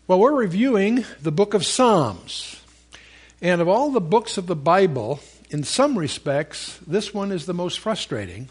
Well, we're reviewing the book of Psalms. And of all the books of the Bible, in some respects, this one is the most frustrating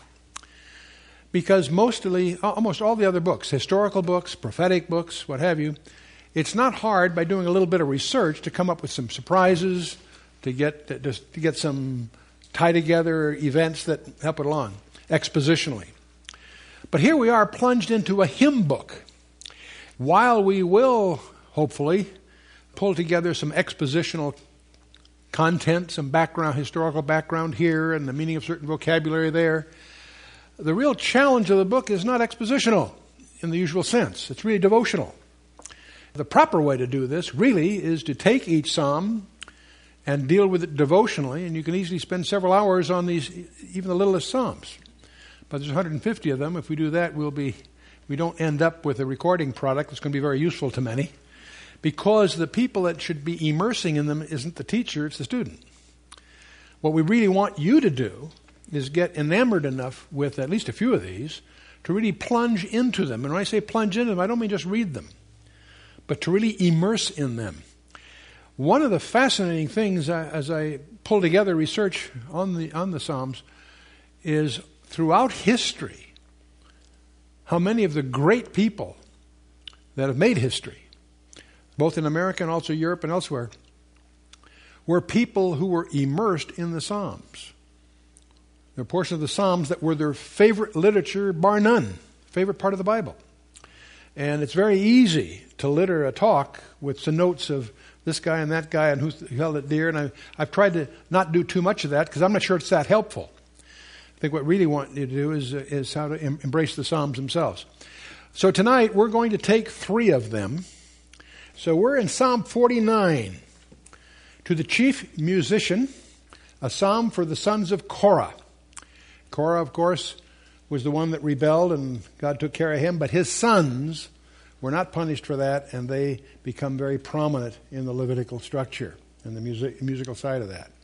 because almost all the other books, historical books, prophetic books, what have you, it's not hard by doing a little bit of research to come up with some surprises, to get some tie-together events that help it along, expositionally. But here we are plunged into a hymn book. While we will, hopefully, pull together some expositional content, some historical background here, and the meaning of certain vocabulary there, the real challenge of the book is not expositional in the usual sense. It's really devotional. The proper way to do this really is to take each psalm and deal with it devotionally, and you can easily spend several hours on these, even the littlest psalms. But there's 150 of them. If we do that, we don't end up with a recording product that's going to be very useful to many, because the people that should be immersing in them isn't the teacher, it's the student. What we really want you to do is get enamored enough with at least a few of these to really plunge into them. And when I say plunge into them, I don't mean just read them, but to really immerse in them. One of the fascinating things as I pull together research on the Psalms is throughout history, how many of the great people that have made history, both in America and also Europe and elsewhere, were people who were immersed in the Psalms. There are portions of the Psalms that were their favorite literature, bar none, favorite part of the Bible. And it's very easy to litter a talk with some notes of this guy and that guy and who held it dear. And I've tried to not do too much of that because I'm not sure it's that helpful. I think what I really want you to do is how to embrace the Psalms themselves. So tonight we're going to take 3 of them. So we're in Psalm 49. To the chief musician, a psalm for the sons of Korah. Korah, of course, was the one that rebelled and God took care of him, but his sons were not punished for that, and they become very prominent in the Levitical structure and the musical side of that.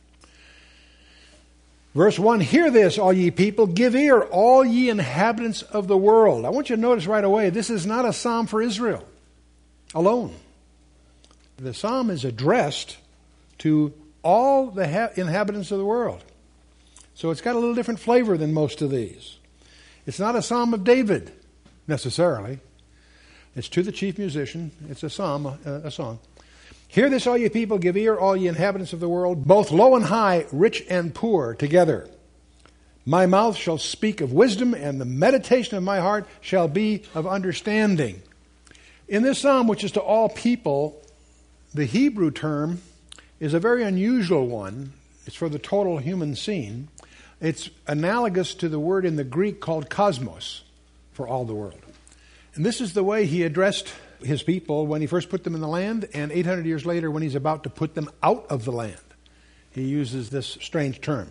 Verse 1, hear this, all ye people, give ear, all ye inhabitants of the world. I want you to notice right away, this is not a psalm for Israel alone. The psalm is addressed to all the inhabitants of the world. So it's got a little different flavor than most of these. It's not a psalm of David, necessarily. It's to the chief musician. It's a psalm, a song. Hear this, all ye people, give ear, all ye inhabitants of the world, both low and high, rich and poor, together. My mouth shall speak of wisdom, and the meditation of my heart shall be of understanding. In this psalm, which is to all people, the Hebrew term is a very unusual one. It's for the total human scene. It's analogous to the word in the Greek called cosmos, for all the world. And this is the way he addressed his people when he first put them in the land, and 800 years later when he's about to put them out of the land. He uses this strange term.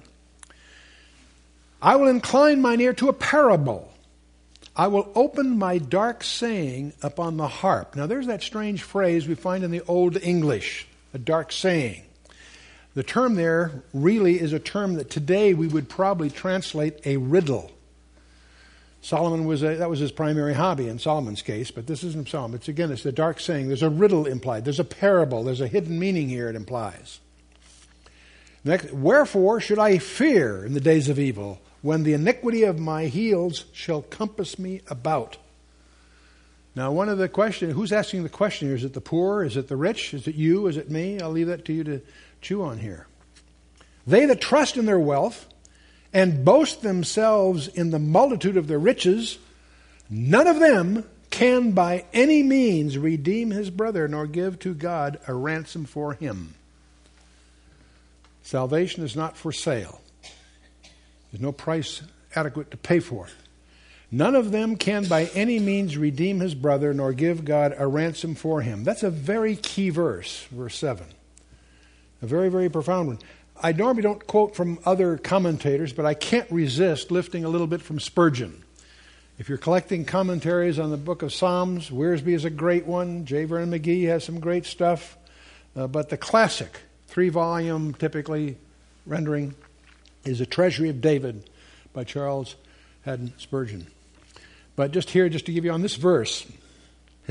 I will incline mine ear to a parable. I will open my dark saying upon the harp. Now there's that strange phrase we find in the Old English, a dark saying. The term there really is a term that today we would probably translate a riddle. Solomon that was his primary hobby in Solomon's case, but this isn't a psalm. It's the dark saying. There's a riddle implied. There's a parable. There's a hidden meaning here it implies. Next, wherefore should I fear in the days of evil, when the iniquity of my heels shall compass me about? Now, one of the questions, who's asking the question here? Is it the poor? Is it the rich? Is it you? Is it me? I'll leave that to you to chew on here. They that trust in their wealth and boast themselves in the multitude of their riches, none of them can by any means redeem his brother, nor give to God a ransom for him. Salvation is not for sale. There's no price adequate to pay for it. None of them can by any means redeem his brother, nor give God a ransom for him. That's a very key verse, verse 7. A very, very profound one. I normally don't quote from other commentators, but I can't resist lifting a little bit from Spurgeon. If you're collecting commentaries on the book of Psalms, Wiersbe is a great one. J. Vernon McGee has some great stuff. But the classic, 3-volume typically rendering, is A Treasury of David by Charles Haddon Spurgeon. But just here, just to give you on this verse,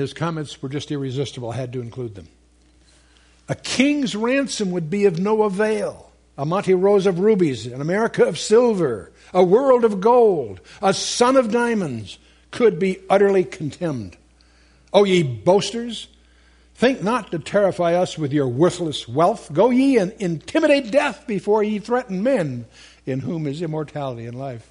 His comments were just irresistible. I had to include them. A king's ransom would be of no avail. A Monte Rose of rubies, an America of silver, a world of gold, a sun of diamonds could be utterly contemned. O ye boasters, think not to terrify us with your worthless wealth. Go ye and intimidate death before ye threaten men, in whom is immortality and life.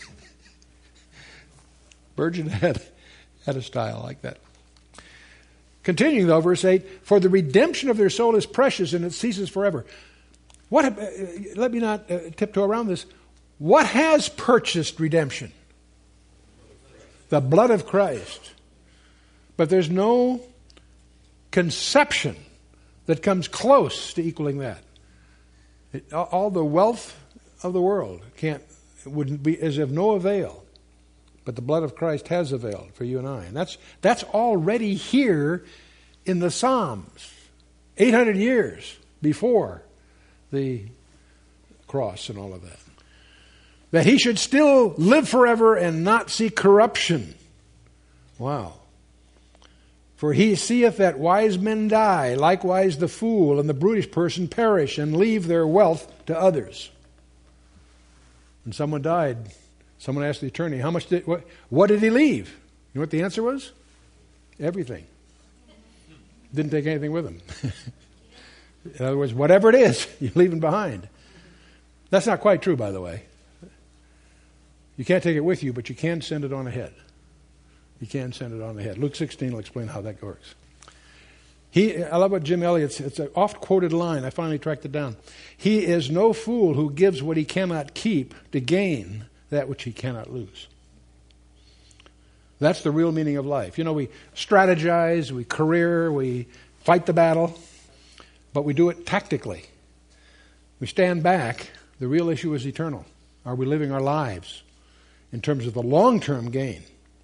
Spurgeon had a style like that. Continuing though, verse 8, for the redemption of their soul is precious and it ceases forever. Let me not tiptoe around this. What has purchased redemption? The blood of Christ. But there's no conception that comes close to equaling that. All the wealth of the world wouldn't be as of no avail. But the blood of Christ has availed for you and I. And that's already here in the Psalms. 800 years before the cross and all of that. That he should still live forever and not see corruption. Wow. For he seeth that wise men die, likewise the fool and the brutish person perish and leave their wealth to others. When someone died, someone asked the attorney, what did he leave? You know what the answer was? Everything. Didn't take anything with him. In other words, whatever it is, you're leaving behind. That's not quite true, by the way. You can't take it with you, but you can send it on ahead. You can send it on ahead. Luke 16 will explain how that works. I love what Jim Elliot's, it's an oft-quoted line. I finally tracked it down. He is no fool who gives what he cannot keep to gain that which he cannot lose. That's the real meaning of life. You know, we strategize, we career, we fight the battle, but we do it tactically. We stand back. The real issue is eternal. Are we living our lives in terms of the long-term gain?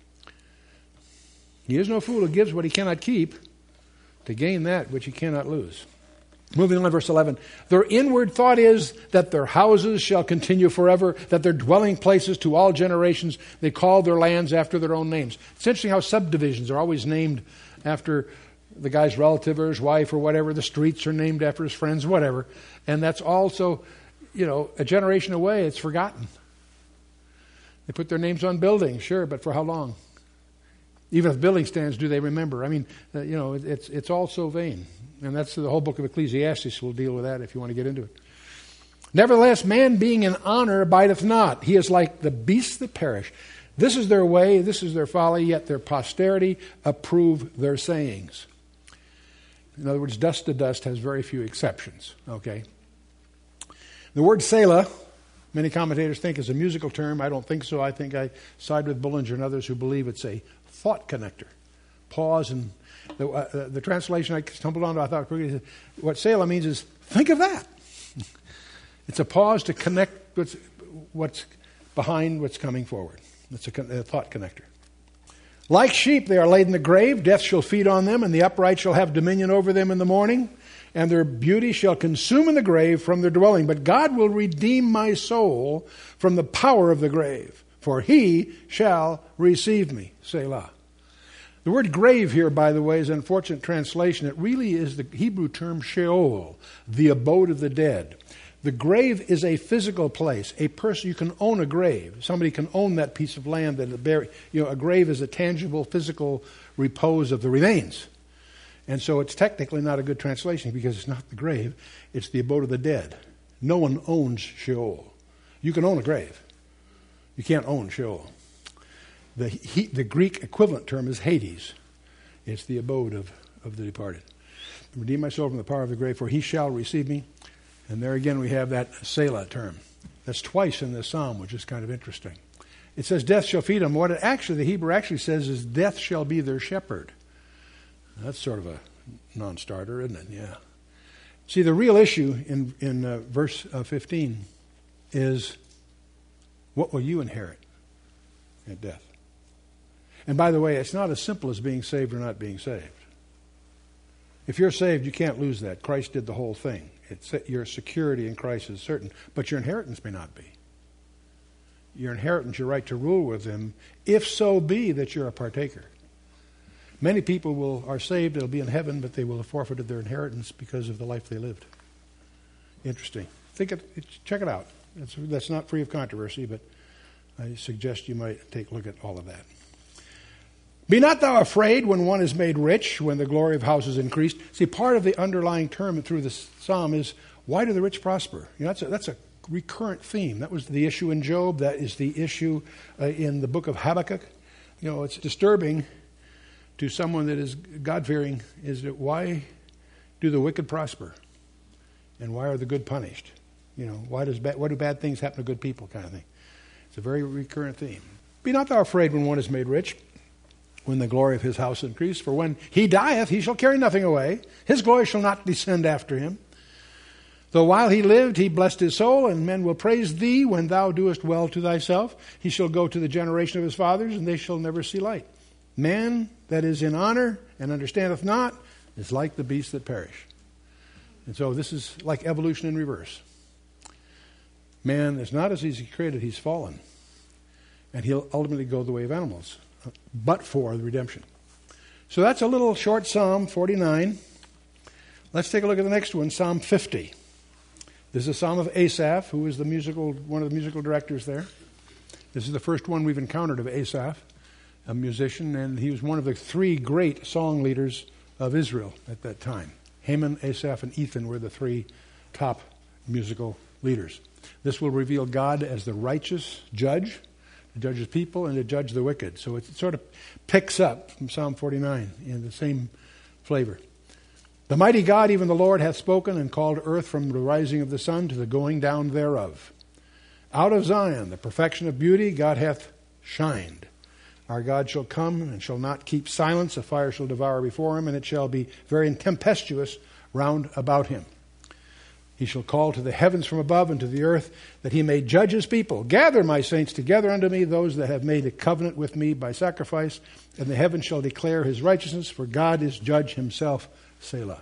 He is no fool who gives what he cannot keep to gain that which he cannot lose. Moving on to verse 11. Their inward thought is that their houses shall continue forever, that their dwelling places to all generations. They call their lands after their own names. It's interesting how subdivisions are always named after the guy's relative or his wife or whatever. The streets are named after his friends, whatever. And that's also, a generation away, it's forgotten. They put their names on buildings, sure, but for how long? Even if building stands, do they remember? I mean, it's all so vain. And that's the whole book of Ecclesiastes. We'll deal with that if you want to get into it. Nevertheless, man being in honor abideth not. He is like the beasts that perish. This is their way, this is their folly, yet their posterity approve their sayings. In other words, dust to dust has very few exceptions. Okay. The word Selah, many commentators think is a musical term. I don't think so. I think I side with Bullinger and others who believe it's a thought connector. Pause, and the translation I stumbled onto, I thought, what Selah means is, think of that. It's a pause to connect what's behind what's coming forward. It's a thought connector. Like sheep, they are laid in the grave. Death shall feed on them, and the upright shall have dominion over them in the morning. And their beauty shall consume in the grave from their dwelling. But God will redeem my soul from the power of the grave, for he shall receive me. Selah. The word grave here, by the way, is an unfortunate translation. It really is the Hebrew term Sheol, the abode of the dead. The grave is a physical place. A person, you can own a grave. Somebody can own that piece of land that bury. A grave is a tangible, physical repose of the remains. And so it's technically not a good translation because it's not the grave. It's the abode of the dead. No one owns Sheol. You can own a grave. You can't own Sheol. The Greek equivalent term is Hades. It's the abode of the departed. Redeem my soul from the power of the grave, for he shall receive me. And there again we have that Selah term. That's twice in this psalm, which is kind of interesting. It says, death shall feed them. What the Hebrew actually says is, death shall be their shepherd. That's sort of a non-starter, isn't it? Yeah. See, the real issue in verse 15 is, what will you inherit at death? And by the way, it's not as simple as being saved or not being saved. If you're saved, you can't lose that. Christ did the whole thing. Your security in Christ is certain, but your inheritance may not be. Your inheritance, your right to rule with him, if so be that you're a partaker. Many people are saved, they'll be in heaven, but they will have forfeited their inheritance because of the life they lived. Interesting. Check it out. That's not free of controversy, but I suggest you might take a look at all of that. Be not thou afraid when one is made rich, when the glory of house is increased. See, part of the underlying term through this psalm is, why do the rich prosper? That's a recurrent theme. That was the issue in Job. That is the issue in the book of Habakkuk. It's disturbing to someone that is God-fearing, is that why do the wicked prosper? And why are the good punished? Why do bad things happen to good people, kind of thing. It's a very recurrent theme. Be not thou afraid when one is made rich, when the glory of his house increase. For when he dieth, he shall carry nothing away. His glory shall not descend after him. Though while he lived, he blessed his soul, and men will praise thee when thou doest well to thyself. He shall go to the generation of his fathers, and they shall never see light. Man that is in honor and understandeth not is like the beasts that perish. And so this is like evolution in reverse. Man is not as he's created, he's fallen. And he'll ultimately go the way of animals, but for the redemption. So that's a little short Psalm 49. Let's take a look at the next one, Psalm 50. This is a psalm of Asaph, who is one of the musical directors there. This is the first one we've encountered of Asaph, a musician, and he was one of the three great song leaders of Israel at that time. Heman, Asaph, and Ethan were the three top musical leaders. This will reveal God as the righteous judge, to judge his people and to judge the wicked. So it sort of picks up from Psalm 49 in the same flavor. The mighty God, even the Lord, hath spoken and called earth from the rising of the sun to the going down thereof. Out of Zion, the perfection of beauty, God hath shined. Our God shall come and shall not keep silence. A fire shall devour before him, and it shall be very tempestuous round about him. He shall call to the heavens from above and to the earth, that he may judge his people. Gather my saints together unto me, those that have made a covenant with me by sacrifice, and the heavens shall declare his righteousness, for God is judge himself. Selah.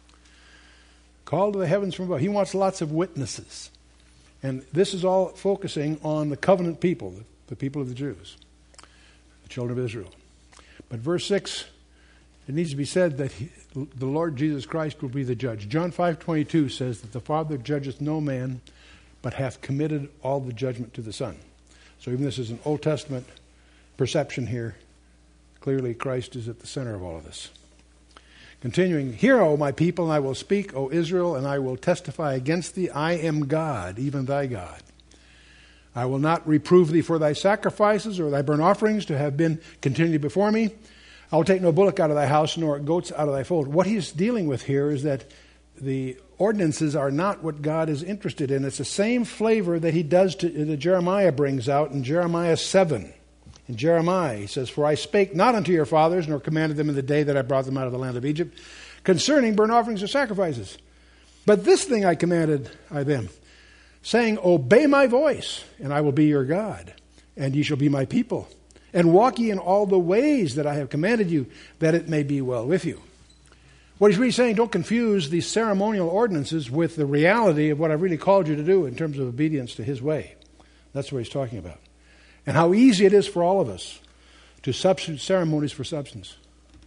Call to the heavens from above. He wants lots of witnesses. And this is all focusing on the covenant people, the people of the Jews, the children of Israel. But verse 6, it needs to be said that the Lord Jesus Christ will be the judge. John 5:22 says that the Father judgeth no man, but hath committed all the judgment to the Son. So even this is an Old Testament perception here. Clearly Christ is at the center of all of this. Continuing, hear, O my people, and I will speak, O Israel, and I will testify against thee. I am God, even thy God. I will not reprove thee for thy sacrifices or thy burnt offerings to have been continually before me. I will take no bullock out of thy house, nor goats out of thy fold. What he's dealing with here is that the ordinances are not what God is interested in. It's the same flavor that he does that Jeremiah brings out in Jeremiah 7. In Jeremiah, he says, For I spake not unto your fathers, nor commanded them in the day that I brought them out of the land of Egypt, concerning burnt offerings or sacrifices. But this thing I commanded I them, saying, Obey my voice, and I will be your God, and ye shall be my people. And walk ye in all the ways that I have commanded you, that it may be well with you. What he's really saying, don't confuse these ceremonial ordinances with the reality of what I've really called you to do in terms of obedience to his way. That's what he's talking about. And how easy it is for all of us to substitute ceremonies for substance.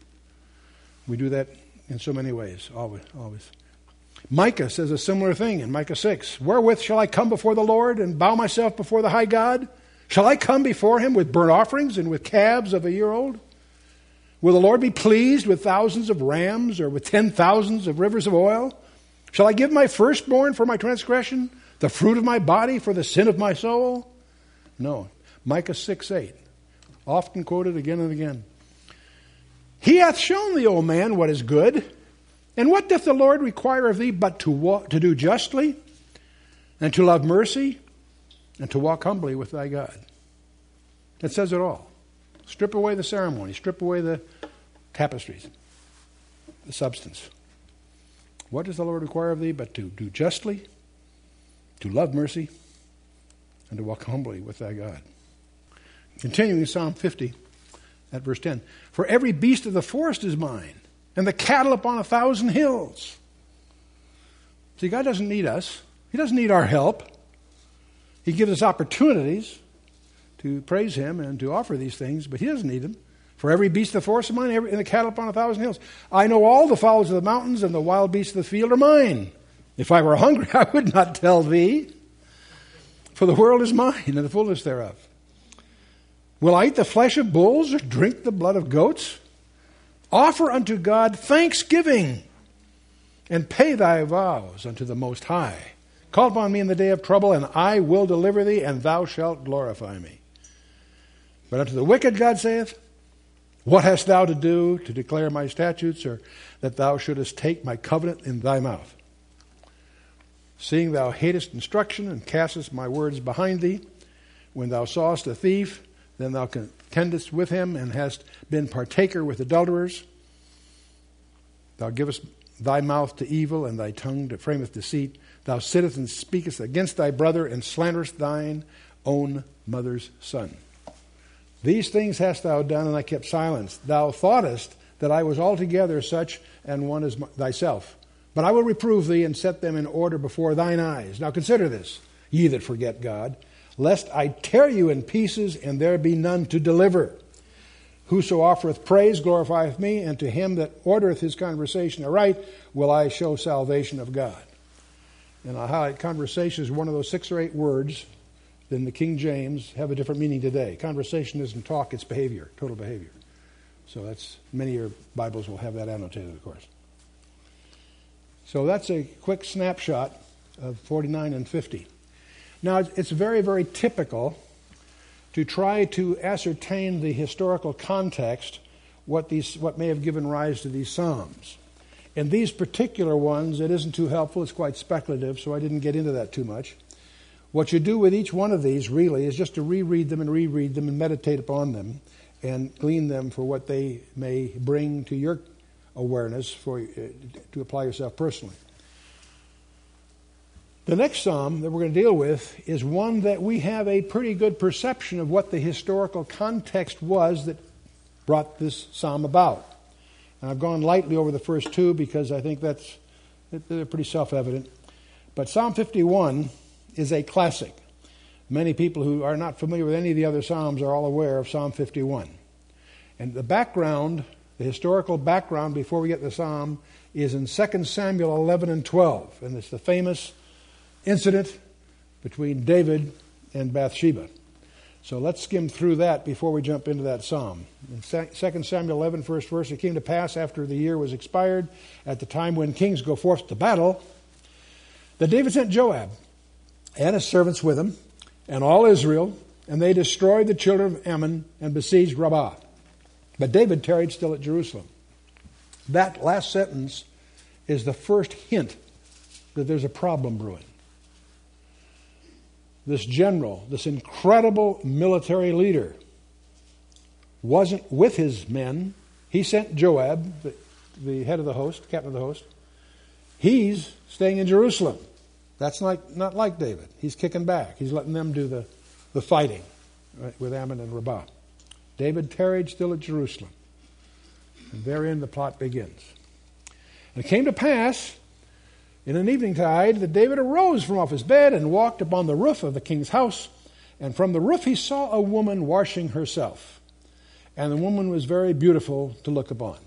We do that in so many ways, always. Micah says a similar thing in Micah 6. Wherewith shall I come before the Lord and bow myself before the high God? Shall I come before him with burnt offerings and with calves of a year old? Will the Lord be pleased with thousands of rams or with 10,000s of rivers of oil? Shall I give my firstborn for my transgression, the fruit of my body for the sin of my soul? No. Micah 6:8, often quoted again and again. He hath shown thee, O man, what is good. And what doth the Lord require of thee but to do justly, and to love mercy, and to walk humbly with thy God? It says it all. Strip away the ceremony. Strip away the tapestries, the substance. What does the Lord require of thee but to do justly, to love mercy, and to walk humbly with thy God? Continuing Psalm 50 at verse 10. For every beast of the forest is mine, and the cattle upon 1,000 hills. See, God doesn't need us. He doesn't need our help. He gives us opportunities to praise him and to offer these things, but he doesn't need them. For every beast of the forest is mine, and the cattle upon 1,000 hills. I know all the fowls of the mountains, and the wild beasts of the field are mine. If I were hungry, I would not tell thee. For the world is mine, and the fullness thereof. Will I eat the flesh of bulls, or drink the blood of goats? Offer unto God thanksgiving, and pay thy vows unto the Most High. Call upon me in the day of trouble, and I will deliver thee, and thou shalt glorify me. But unto the wicked God saith, what hast thou to do to declare my statutes, or that thou shouldest take my covenant in thy mouth? Seeing thou hatest instruction, and castest my words behind thee, when thou sawest a thief, then thou contendest with him, and hast been partaker with adulterers. Thou givest thy mouth to evil, and thy tongue to frameth deceit. Thou sittest and speakest against thy brother, and slanderest thine own mother's son. These things hast thou done, and I kept silence. Thou thoughtest that I was altogether such an one as thyself. But I will reprove thee, and set them in order before thine eyes. Now consider this, ye that forget God, lest I tear you in pieces, and there be none to deliver. Whoso offereth praise glorifieth me, and to him that ordereth his conversation aright will I show salvation of God. And I highlight conversation is one of those 6 or 8 words in the King James have a different meaning today. Conversation isn't talk, it's behavior, total behavior. So that's, many of your Bibles will have that annotated, of course. So that's a quick snapshot of 49 and 50. Now, it's very, very typical to try to ascertain the historical context, what may have given rise to these Psalms. In these particular ones, it isn't too helpful. It's quite speculative, so I didn't get into that too much. What you do with each one of these, really, is just to reread them and meditate upon them and glean them for what they may bring to your awareness to apply yourself personally. The next psalm that we're going to deal with is one that we have a pretty good perception of what the historical context was that brought this psalm about. And I've gone lightly over the first 2 because I think they're pretty self-evident. But Psalm 51 is a classic. Many people who are not familiar with any of the other psalms are all aware of Psalm 51. And the background, the historical background before we get to the psalm, is in 2 Samuel 11 and 12. And it's the famous incident between David and Bathsheba. So let's skim through that before we jump into that psalm. In 2 Samuel 11, first verse, it came to pass after the year was expired, at the time when kings go forth to battle, that David sent Joab and his servants with him, and all Israel, and they destroyed the children of Ammon and besieged Rabbah. But David tarried still at Jerusalem. That last sentence is the first hint that there's a problem brewing. This general, this incredible military leader, wasn't with his men. He sent Joab, the head of the host, captain of the host. He's staying in Jerusalem. That's not like David. He's kicking back. He's letting them do the fighting, right, with Ammon and Rabbah. David tarried still at Jerusalem. And therein the plot begins. And it came to pass in an eventide that David arose from off his bed and walked upon the roof of the king's house. And from the roof he saw a woman washing herself. And the woman was very beautiful to look upon.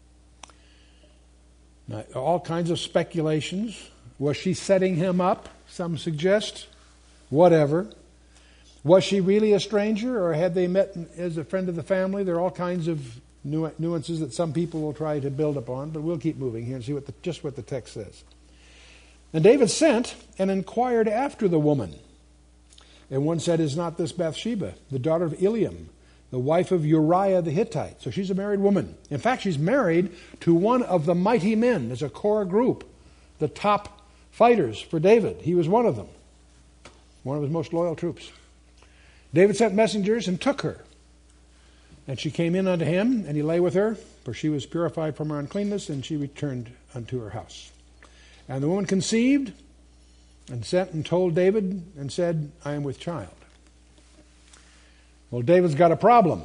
Now, all kinds of speculations. Was she setting him up? Some suggest. Whatever. Was she really a stranger, or had they met as a friend of the family? There are all kinds of nuances that some people will try to build upon, but we'll keep moving here and see just what the text says. And David sent and inquired after the woman. And one said, is not this Bathsheba, the daughter of Eliam, the wife of Uriah the Hittite? So she's a married woman. In fact, she's married to one of the mighty men. There's a core group, the top fighters for David. He was one of them, one of his most loyal troops. David sent messengers and took her. And she came in unto him, and he lay with her, for she was purified from her uncleanness, and she returned unto her house. And the woman conceived, and sent and told David, and said, I am with child. Well, David's got a problem.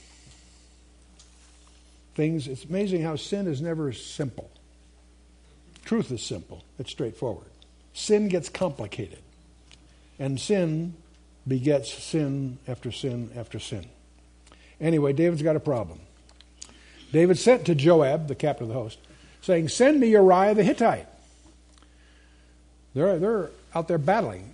It's amazing how sin is never simple. Truth is simple. It's straightforward. Sin gets complicated. And sin begets sin after sin after sin. Anyway, David's got a problem. David sent to Joab, the captain of the host, saying, "Send me Uriah the Hittite." They're out there battling.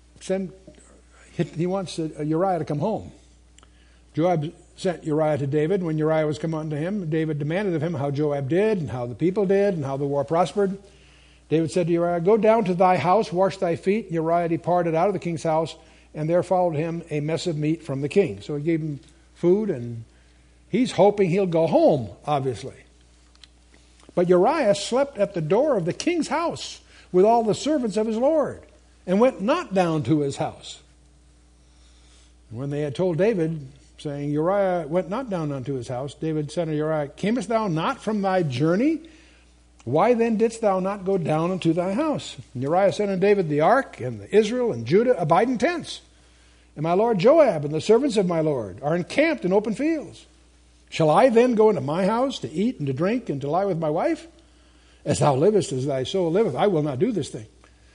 He wants Uriah to come home. Joab sent Uriah to David. When Uriah was come unto him, David demanded of him how Joab did, and how the people did, and how the war prospered. David said to Uriah, "Go down to thy house, wash thy feet." Uriah departed out of the king's house, and there followed him a mess of meat from the king. So he gave him food, and he's hoping he'll go home, obviously. But Uriah slept at the door of the king's house with all the servants of his lord, and went not down to his house. And when they had told David, saying, "Uriah went not down unto his house," David said to Uriah, "Camest thou not from thy journey? Why then didst thou not go down unto thy house?" And Uriah said unto David, "The ark and the Israel and Judah abide in tents, and my lord Joab and the servants of my lord are encamped in open fields. Shall I then go into my house to eat and to drink and to lie with my wife? As thou livest, as thy soul liveth, I will not do this thing."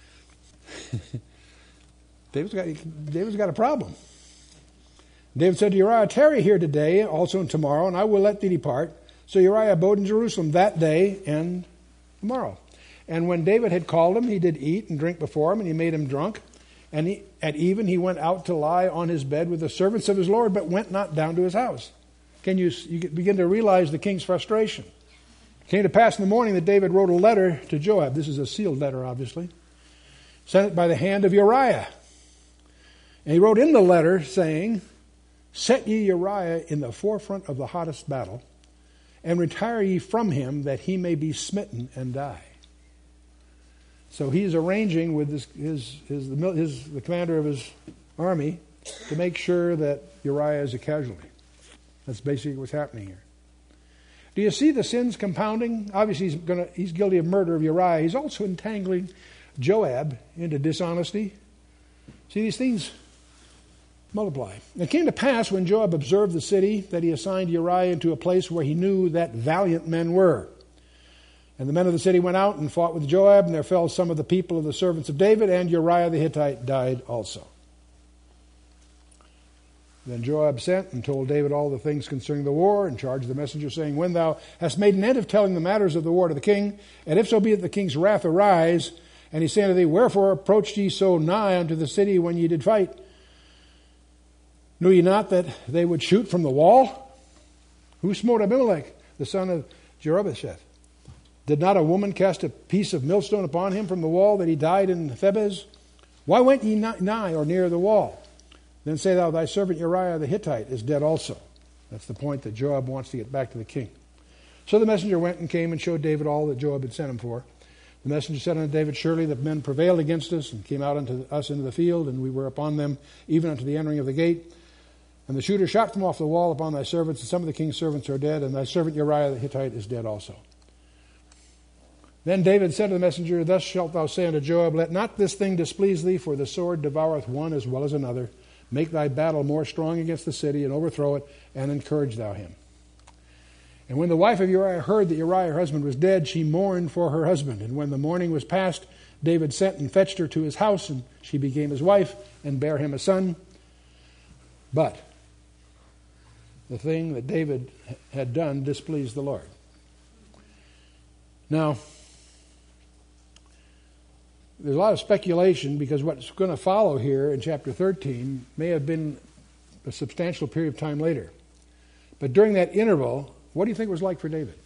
David's got a problem. David said to Uriah, "Tarry here today, also and tomorrow, and I will let thee depart." So Uriah abode in Jerusalem that day and tomorrow. And when David had called him, he did eat and drink before him, and he made him drunk. And at even he went out to lie on his bed with the servants of his lord, but went not down to his house. You begin to realize the king's frustration? It came to pass in the morning that David wrote a letter to Joab. This is a sealed letter, obviously. Sent it by the hand of Uriah. And he wrote in the letter saying, "Set ye Uriah in the forefront of the hottest battle, and retire ye from him, that he may be smitten and die." So he's arranging with the commander of his army to make sure that Uriah is a casualty. That's basically what's happening here. Do you see the sins compounding? Obviously, he's guilty of murder of Uriah. He's also entangling Joab into dishonesty. See, these things multiply. It came to pass when Joab observed the city that he assigned Uriah into a place where he knew that valiant men were. And the men of the city went out and fought with Joab, and there fell some of the people of the servants of David, and Uriah the Hittite died also. Then Joab sent and told David all the things concerning the war, and charged the messenger, saying, "When thou hast made an end of telling the matters of the war to the king, and if so be that the king's wrath arise, and he say unto thee, Wherefore approached ye so nigh unto the city when ye did fight? Knew ye not that they would shoot from the wall? Who smote Abimelech, the son of Jerubbesheth? Did not a woman cast a piece of millstone upon him from the wall, that he died in Thebez? Why went ye not nigh or near the wall? Then say thou, Thy servant Uriah the Hittite is dead also." That's the point that Joab wants to get back to the king. So the messenger went and came and showed David all that Joab had sent him for. The messenger said unto David, "Surely the men prevailed against us, and came out unto us into the field, and we were upon them, even unto the entering of the gate. And the shooter shot from off the wall upon thy servants, and some of the king's servants are dead, and thy servant Uriah the Hittite is dead also." Then David said to the messenger, "Thus shalt thou say unto Joab, Let not this thing displease thee, for the sword devoureth one as well as another. Make thy battle more strong against the city, and overthrow it, and encourage thou him." And when the wife of Uriah heard that Uriah her husband was dead, she mourned for her husband. And when the mourning was past, David sent and fetched her to his house, and she became his wife, and bare him a son. But the thing that David had done displeased the Lord. Now, there's a lot of speculation, because what's going to follow here in chapter 13 may have been a substantial period of time later. But during that interval, what do you think it was like for David?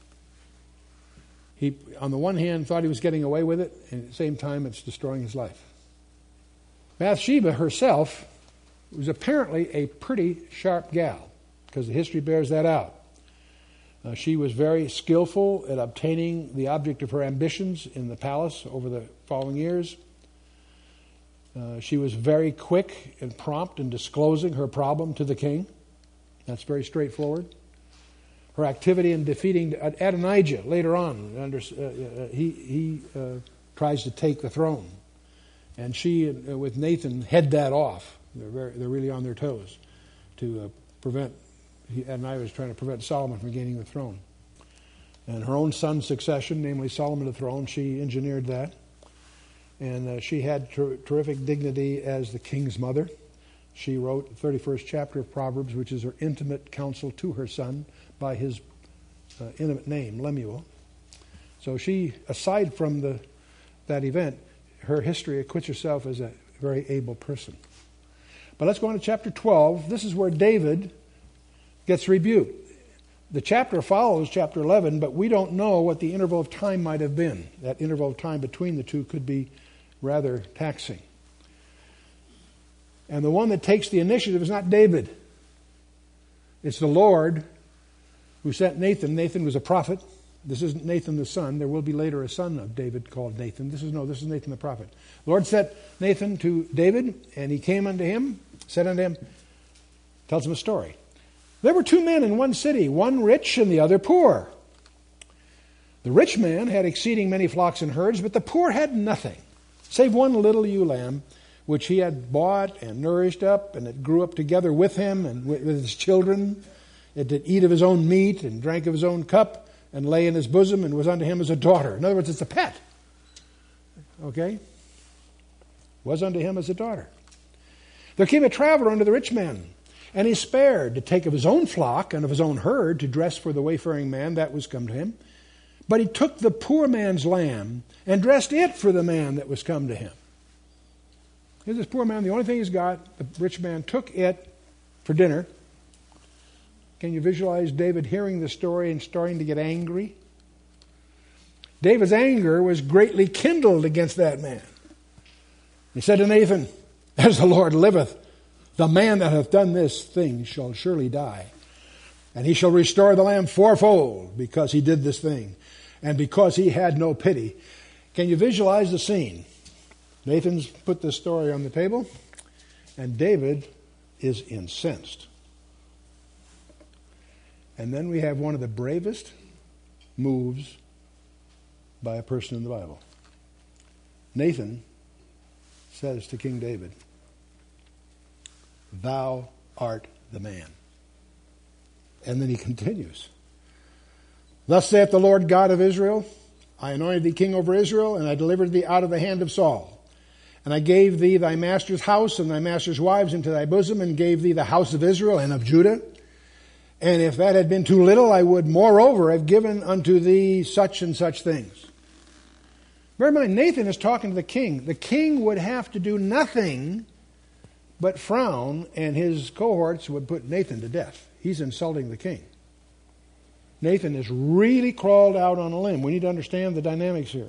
He, on the one hand, thought he was getting away with it, and at the same time, it's destroying his life. Bathsheba herself was apparently a pretty sharp gal, because the history bears that out. She was very skillful at obtaining the object of her ambitions in the palace over the following years. She was very quick and prompt in disclosing her problem to the king. That's very straightforward. Her activity in defeating Adonijah later on, he tries to take the throne. And she, with Nathan, head that off. They're really on their toes to prevent. Adonijah was trying to prevent Solomon from gaining the throne. And her own son's succession, namely Solomon to the throne, she engineered that. And she had terrific dignity as the king's mother. She wrote the 31st chapter of Proverbs, which is her intimate counsel to her son by his intimate name, Lemuel. So she, aside from that event, her history acquits herself as a very able person. But let's go on to chapter 12. This is where David gets rebuked. The chapter follows chapter 11, but we don't know what the interval of time might have been. That interval of time between the two could be rather taxing. And the one that takes the initiative is not David. It's the Lord who sent Nathan. Nathan was a prophet. This isn't Nathan the son. There will be later a son of David called Nathan. This is Nathan the prophet. The Lord sent Nathan to David, and he came unto him, said unto him, tells him a story. There were two men in one city, one rich and the other poor. The rich man had exceeding many flocks and herds, but the poor had nothing, save one little ewe lamb, which he had bought and nourished up, and it grew up together with him and with his children. It did eat of his own meat and drank of his own cup, and lay in his bosom, and was unto him as a daughter. In other words, it's a pet. Okay? Was unto him as a daughter. There came a traveler unto the rich man, and he spared to take of his own flock and of his own herd to dress for the wayfaring man that was come to him. But he took the poor man's lamb and dressed it for the man that was come to him. Here's this poor man, the only thing he's got, the rich man took it for dinner. Can you visualize David hearing the story and starting to get angry? David's anger was greatly kindled against that man. He said to Nathan, as the Lord liveth, the man that hath done this thing shall surely die. And he shall restore the lamb fourfold because he did this thing, and because he had no pity. Can you visualize the scene? Nathan's put this story on the table, and David is incensed. And then we have one of the bravest moves by a person in the Bible. Nathan says to King David, "Thou art the man." And then he continues, "Thus saith the Lord God of Israel, I anointed thee king over Israel, and I delivered thee out of the hand of Saul. And I gave thee thy master's house and thy master's wives into thy bosom, and gave thee the house of Israel and of Judah. And if that had been too little, I would moreover have given unto thee such and such things." Bear in mind, Nathan is talking to the king. The king would have to do nothing but frown, and his cohorts would put Nathan to death. He's insulting the king. Nathan has really crawled out on a limb. We need to understand the dynamics here.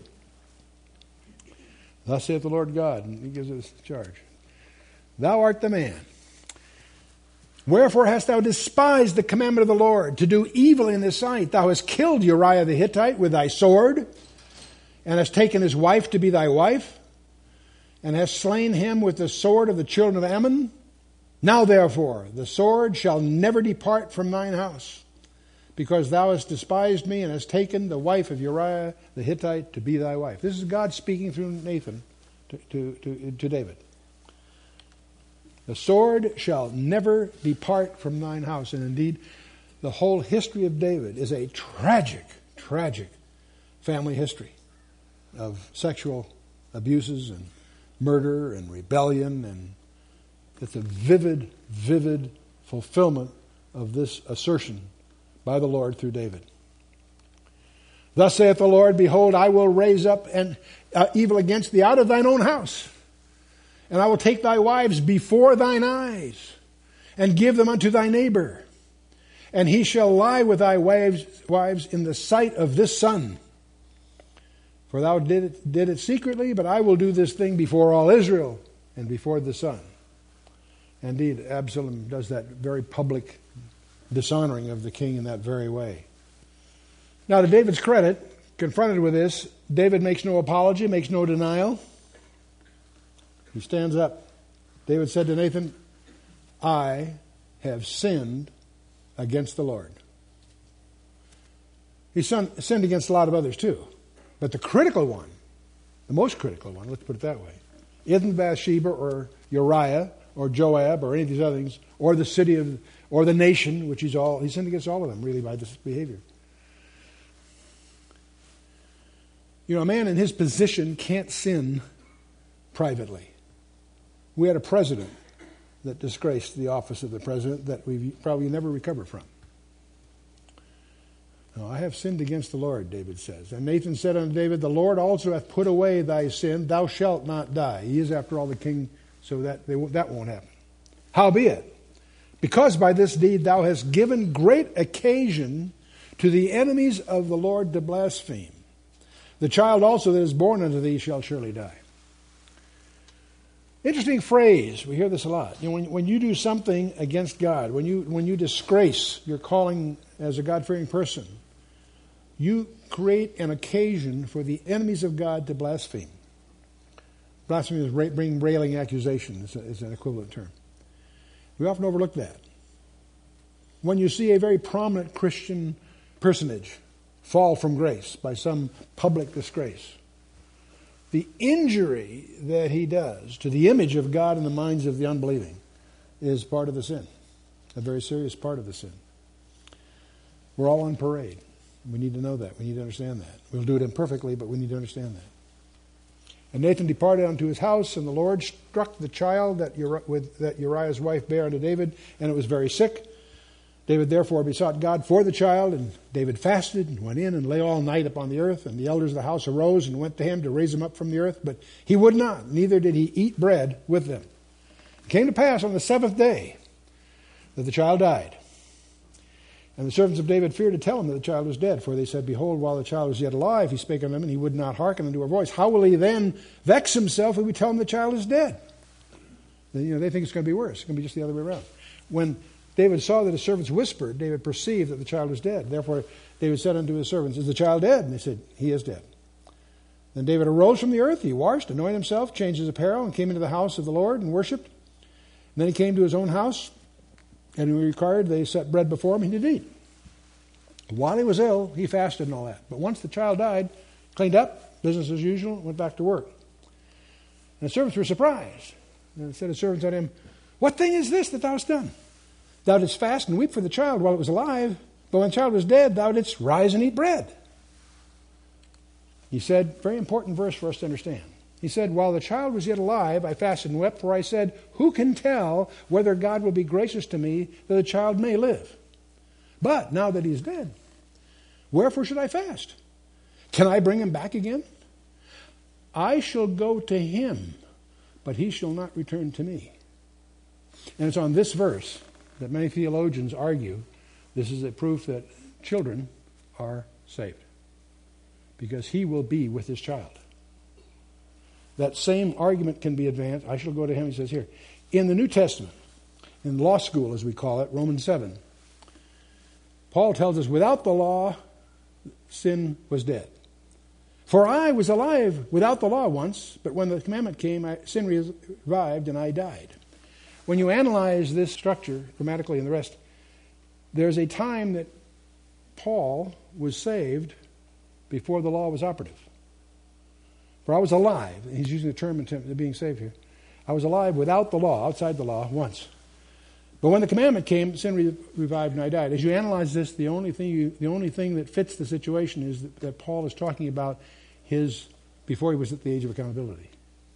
Thus saith the Lord God, and he gives us charge. "Thou art the man. Wherefore hast thou despised the commandment of the Lord, to do evil in his sight? Thou hast killed Uriah the Hittite with thy sword, and hast taken his wife to be thy wife, and hast slain him with the sword of the children of Ammon. Now therefore the sword shall never depart from thine house, because thou hast despised me, and hast taken the wife of Uriah the Hittite to be thy wife." This is God speaking through Nathan to David. "The sword shall never depart from thine house." And indeed, the whole history of David is a tragic, tragic family history of sexual abuses and murder and rebellion. And it's a vivid, vivid fulfillment of this assertion by the Lord through David. "Thus saith the Lord, Behold, I will raise up an evil against thee out of thine own house. And I will take thy wives before thine eyes, and give them unto thy neighbor. And he shall lie with thy wives in the sight of this sun. For thou did it secretly, but I will do this thing before all Israel and before the sun." Indeed, Absalom does that very public dishonoring of the king in that very way. Now, to David's credit, confronted with this, David makes no apology, makes no denial. He stands up. David said to Nathan, "I have sinned against the Lord." He sinned against a lot of others too. But the critical one, the most critical one, let's put it that way, isn't Bathsheba or Uriah or Joab or any of these other things, or the city of, or the nation, which he sinned against all of them really by this behavior. You know, a man in his position can't sin privately. We had a president that disgraced the office of the president that we probably never recovered from. No, I have sinned against the Lord, David says. And Nathan said unto David, the Lord also hath put away thy sin. Thou shalt not die. He is, after all, the king, so that won't happen. Howbeit, because by this deed thou hast given great occasion to the enemies of the Lord to blaspheme, the child also that is born unto thee shall surely die. Interesting phrase. We hear this a lot. You know, when you do something against God, when you disgrace your calling as a God-fearing person, you create an occasion for the enemies of God to blaspheme. Blasphemy is bringing railing accusation is an equivalent term. We often overlook that. When you see a very prominent Christian personage fall from grace by some public disgrace, the injury that he does to the image of God in the minds of the unbelieving is part of the sin, a very serious part of the sin. We're all on parade. We need to know that. We need to understand that. We'll do it imperfectly, but we need to understand that. And Nathan departed unto his house, and the Lord struck the child that Uriah's wife bare unto David, and it was very sick. David therefore besought God for the child, and David fasted and went in and lay all night upon the earth. And the elders of the house arose and went to him to raise him up from the earth, but he would not, neither did he eat bread with them. It came to pass on the seventh day that the child died. And the servants of David feared to tell him that the child was dead, for they said, behold, while the child was yet alive, he spake unto him, and he would not hearken unto our voice. How will he then vex himself if we tell him the child is dead? They think it's going to be worse. It's going to be just the other way around. When David saw that his servants whispered, David perceived that the child was dead. Therefore David said unto his servants, is the child dead? And they said, he is dead. Then David arose from the earth, he washed, anointed himself, changed his apparel, and came into the house of the Lord and worshipped. And then he came to his own house, and he required they set bread before him, and he did eat. While he was ill, he fasted and all that. But once the child died, cleaned up, business as usual, went back to work. And the servants were surprised. And said the servants unto him, what thing is this that thou hast done? Thou didst fast and weep for the child while it was alive, but when the child was dead, thou didst rise and eat bread. He said, very important verse for us to understand. He said, while the child was yet alive, I fasted and wept, for I said, who can tell whether God will be gracious to me that the child may live? But now that he is dead, wherefore should I fast? Can I bring him back again? I shall go to him, but he shall not return to me. And it's on this verse that many theologians argue this is a proof that children are saved, because he will be with his child. That same argument can be advanced. I shall go to him, he says here. In the New Testament, in law school as we call it, Romans 7, Paul tells us, without the law, sin was dead. For I was alive without the law once, but when the commandment came, sin revived and I died. When you analyze this structure grammatically and the rest, there's a time that Paul was saved before the law was operative. For I was alive, he's using the term of being saved here. I was alive without the law, outside the law, once. But when the commandment came, sin revived and I died. As you analyze this, the only thing that fits the situation is that Paul is talking about his before he was at the age of accountability.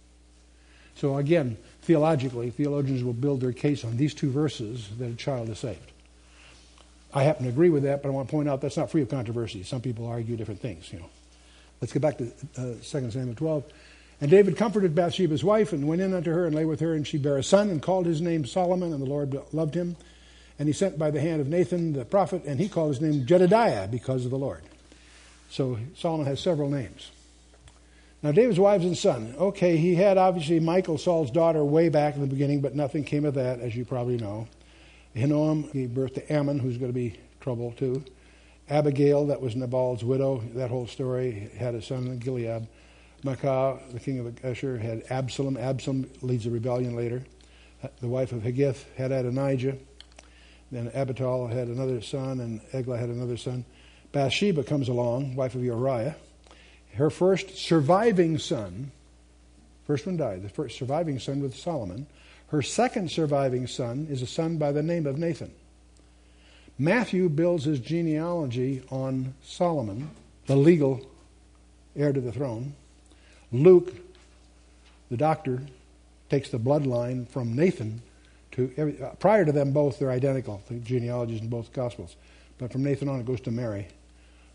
So again, theologically, theologians will build their case on these two verses that a child is saved. I happen to agree with that, but I want to point out that's not free of controversy. Some people argue different things. Let's get back to 2 Samuel 12. And David comforted Bathsheba's wife and went in unto her and lay with her, and she bare a son and called his name Solomon, and the Lord loved him. And he sent by the hand of Nathan the prophet, and he called his name Jedediah because of the Lord. So Solomon has several names. Now David's wives and son. Okay, he had obviously Michal, Saul's daughter, way back in the beginning, but nothing came of that, as you probably know. Ahinoam gave birth to Ammon, who's going to be trouble too. Abigail, that was Nabal's widow, that whole story, had a son in Gilead. Maacah, the king of Geshur, had Absalom. Absalom leads a rebellion later. The wife of Haggith had Adonijah. Then Abital had another son, and Eglah had another son. Bathsheba comes along, wife of Uriah. Her first surviving son, first one died, the first surviving son was Solomon. Her second surviving son is a son by the name of Nathan. Matthew builds his genealogy on Solomon, the legal heir to the throne. Luke, the doctor, takes the bloodline from Nathan to prior to them both, they're identical, the genealogies in both Gospels. But from Nathan on, it goes to Mary,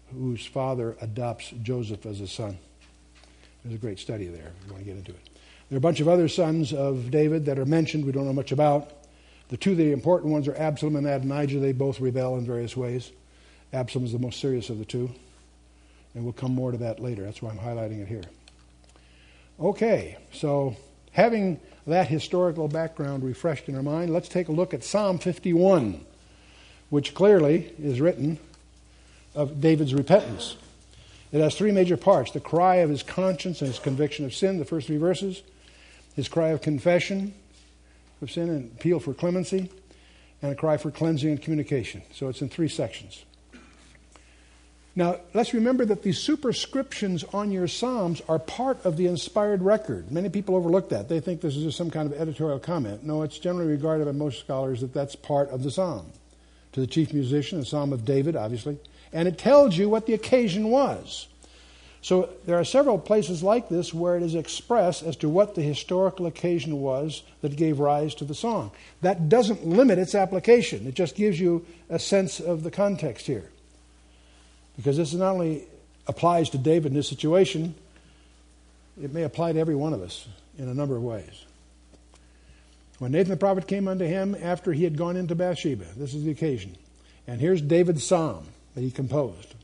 whose father adopts Joseph as a son. There's a great study there if you want to get into it. There are a bunch of other sons of David that are mentioned we don't know much about. The important ones are Absalom and Adonijah. They both rebel in various ways. Absalom is the most serious of the two. And we'll come more to that later. That's why I'm highlighting it here. Okay, so having that historical background refreshed in our mind, let's take a look at Psalm 51, which clearly is written of David's repentance. It has three major parts: the cry of his conscience and his conviction of sin, the first three verses, his cry of confession of sin and appeal for clemency, and a cry for cleansing and communication. So it's in three sections. Now, let's remember that these superscriptions on your Psalms are part of the inspired record. Many people overlook that. They think this is just some kind of editorial comment. No, it's generally regarded by most scholars that that's part of the Psalm. To the chief musician, the Psalm of David, obviously. And it tells you what the occasion was. So there are several places like this where it is expressed as to what the historical occasion was that gave rise to the song. That doesn't limit its application. It just gives you a sense of the context here. Because this not only applies to David in this situation, it may apply to every one of us in a number of ways. When Nathan the prophet came unto him after he had gone into Bathsheba, this is the occasion. And here's David's psalm that he composed.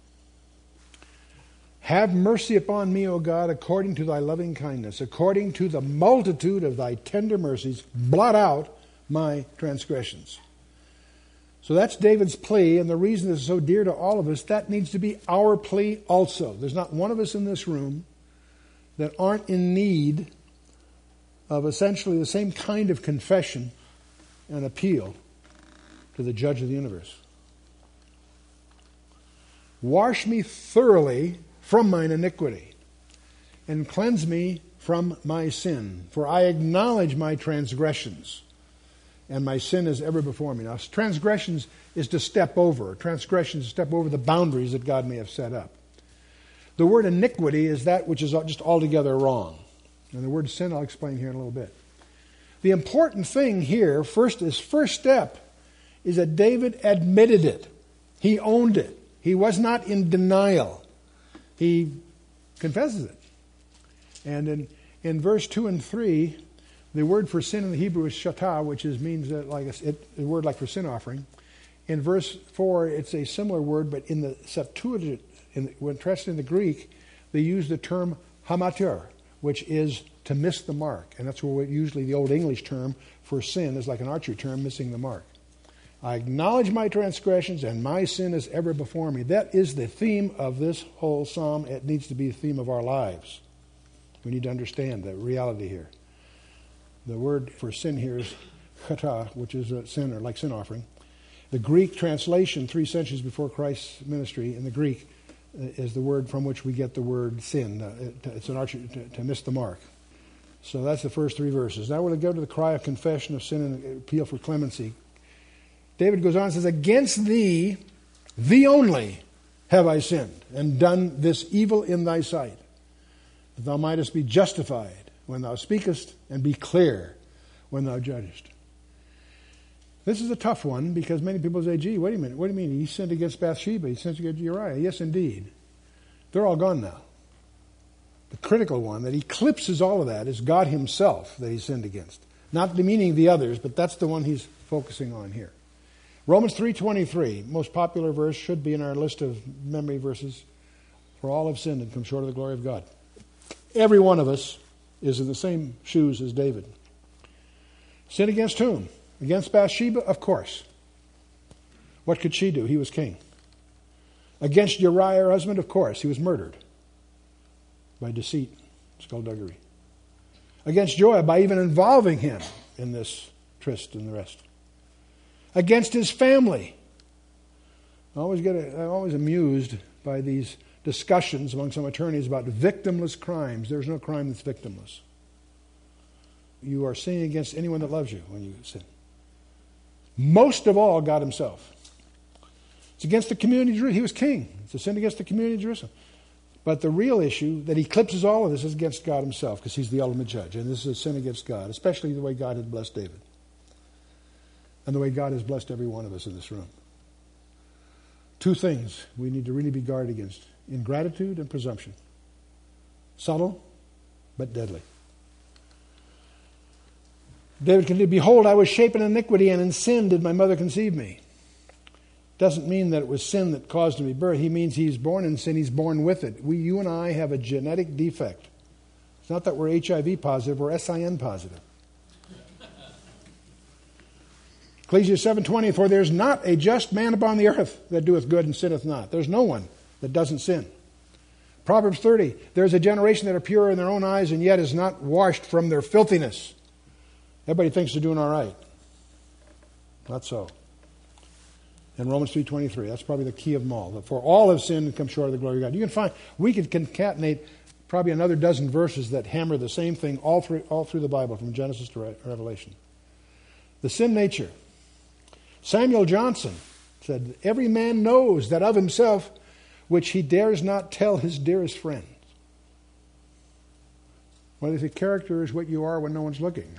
Have mercy upon me, O God, according to thy loving kindness, according to the multitude of thy tender mercies, blot out my transgressions. So that's David's plea, and the reason this is so dear to all of us, that needs to be our plea also. There's not one of us in this room that aren't in need of essentially the same kind of confession and appeal to the judge of the universe. Wash me thoroughly from mine iniquity, and cleanse me from my sin, for I acknowledge my transgressions, and my sin is ever before me. Now, transgressions is to step over. Transgressions is to step over the boundaries that God may have set up. The word iniquity is that which is just altogether wrong. And the word sin I'll explain here in a little bit. The important thing here, first step, is that David admitted it. He owned it. He was not in denial. He confesses it. And in verse 2 and 3, the word for sin in the Hebrew is shatah, which means that a word like for sin offering. In verse 4, it's a similar word, but in the Septuagint, when translated in the Greek, they use the term hamatir, which is to miss the mark. And that's where usually the Old English term for sin is like an archery term, missing the mark. I acknowledge my transgressions, and my sin is ever before me. That is the theme of this whole psalm. It needs to be the theme of our lives. We need to understand the reality here. The word for sin here is chata, which is a sin or like sin offering. The Greek translation 3 centuries before Christ's ministry in the Greek is the word from which we get the word sin. It's an archery to miss the mark. So that's the first 3 verses. Now we're going to go to the cry of confession of sin and appeal for clemency. David goes on and says, against thee only have I sinned, and done this evil in thy sight, that thou mightest be justified when thou speakest, and be clear when thou judgest. This is a tough one, because many people say, gee, wait a minute, what do you mean? He sinned against Bathsheba, he sinned against Uriah. Yes, indeed. They're all gone now. The critical one that eclipses all of that is God himself that he sinned against. Not demeaning the others, but that's the one he's focusing on here. Romans 3:23, most popular verse, should be in our list of memory verses. For all have sinned and come short of the glory of God. Every one of us is in the same shoes as David. Sin against whom? Against Bathsheba? Of course. What could she do? He was king. Against Uriah, her husband? Of course. He was murdered by deceit, skullduggery. Against Joab, by even involving him in this tryst and the rest. Against his family. I'm always amused by these discussions among some attorneys about victimless crimes. There's no crime that's victimless. You are sinning against anyone that loves you when you sin. Most of all, God himself. It's against the community of Jerusalem. He was king. It's a sin against the community of Jerusalem. But the real issue that eclipses all of this is against God himself, because he's the ultimate judge. And this is a sin against God, especially the way God had blessed David. And the way God has blessed every one of us in this room. Two things we need to really be guarded against: ingratitude and presumption. Subtle, but deadly. David continued, "Behold, I was shapen in iniquity, and in sin did my mother conceive me." Doesn't mean that it was sin that caused him to be buried. He means he's born in sin, he's born with it. You and I have a genetic defect. It's not that we're HIV positive, we're SIN positive. Ecclesiastes 7:20, "For there is not a just man upon the earth that doeth good and sinneth not." There's no one that doesn't sin. Proverbs 30, "There is a generation that are pure in their own eyes, and yet is not washed from their filthiness." Everybody thinks they're doing all right. Not so. And Romans 3:23, that's probably the key of them all. For all have sinned and come short of the glory of God. You can find, we could concatenate probably another dozen verses that hammer the same thing all through the Bible, from Genesis to Revelation. The sin nature. Samuel Johnson said, "Every man knows that of himself which he dares not tell his dearest friends." Well, if your character is what you are when no one's looking.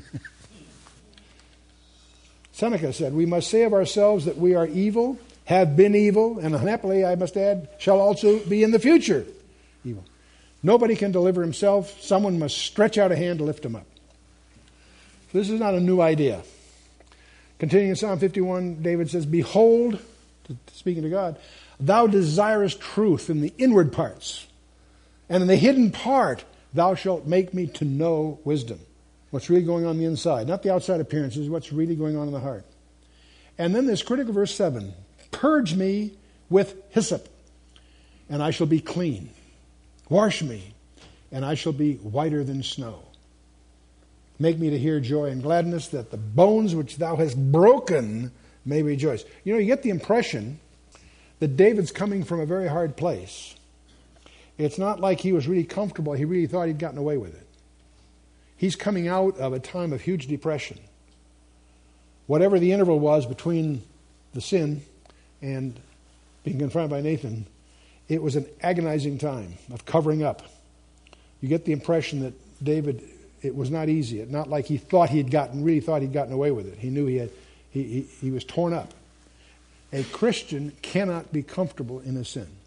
Seneca said, "We must say of ourselves that we are evil, have been evil, and unhappily, I must add, shall also be in the future evil." Nobody can deliver himself. Someone must stretch out a hand to lift him up. So this is not a new idea. Continuing in Psalm 51, David says, "Behold," speaking to God, "thou desirest truth in the inward parts, and in the hidden part thou shalt make me to know wisdom." What's really going on the inside, not the outside appearances, what's really going on in the heart. And then this critical verse 7, "Purge me with hyssop, and I shall be clean. Wash me, and I shall be whiter than snow. Make me to hear joy and gladness, that the bones which thou hast broken may rejoice." You know, you get the impression that David's coming from a very hard place. It's not like he was really comfortable. He really thought he'd gotten away with it. He's coming out of a time of huge depression. Whatever the interval was between the sin and being confronted by Nathan, it was an agonizing time of covering up. You get the impression that David, it was not easy. It's not like he thought really thought he'd gotten away with it. He knew he was torn up. A Christian cannot be comfortable in his sin.